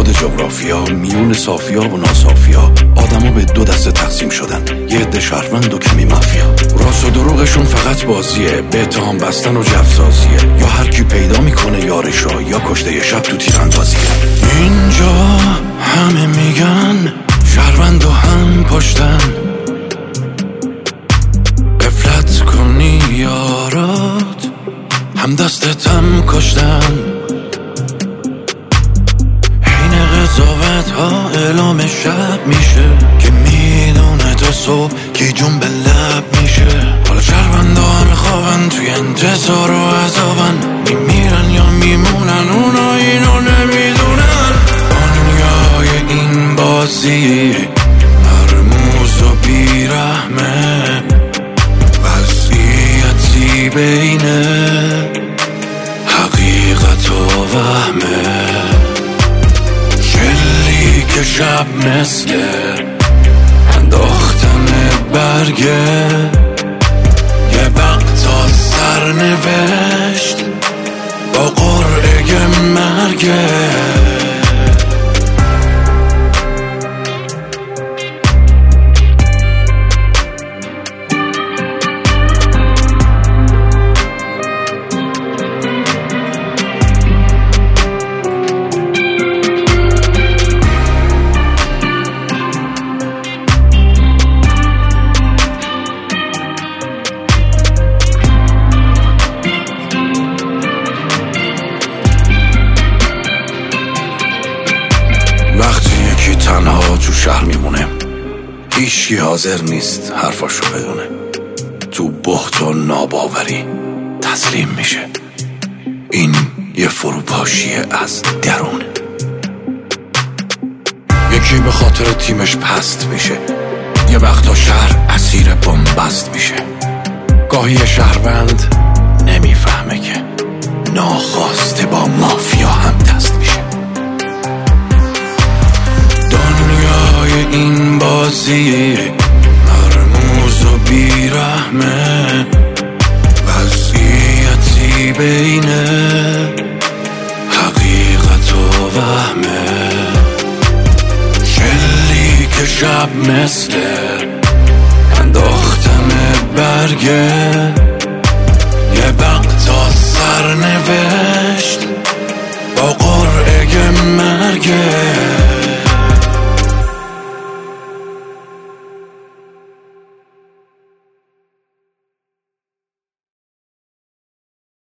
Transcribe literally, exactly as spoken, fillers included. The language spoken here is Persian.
ابعاد جغرافیا، میون صافیا و ناصافیا، آدما به دو دسته تقسیم شدن، یه عده شهروند و کمی مافیا. راست و دروغشون فقط بازیه، به اتهام بستن و جفسازیه، یا هر کی پیدا میکنه یارشو یا کشته شب تو تیراندازیه. اینجا همه میگن شهروند و هم پشتن، غفلت کنی یارات هم دستت هم کشتن. حین قضاوت ها اعلام شب میشه که میدونه تا صبح که جون به لب میشه. حالا شهروندا همه خوابن توی انتظار و عذابن، میمیرن یا میمونن اونا اینو نمیدونن. دنیای این بازی مرموز و بیرحمه، وضعیتی بینه حقیقت و وهمه. شلی که شب مثل انداختن برگه، یه وقتا سرنوشت با قرعه مرگه. تنها تو شهر میمونه، هیچی حاضر نیست حرفاشو بدونه، تو بهت و ناباوری تسلیم میشه. این یه فروپاشیه از درونه. یکی به خاطر تیمش پست میشه، یه وقتا شهر اسیر بنبست میشه. گاهی شهروند نمیفهمه که ناخواسته با مافیا هم دست میشه. دنیای این بازی مرموز و بیرحمه، وضعیتی بینه حقیقت و وهمه. شلی که شب مثل انداختن برگه،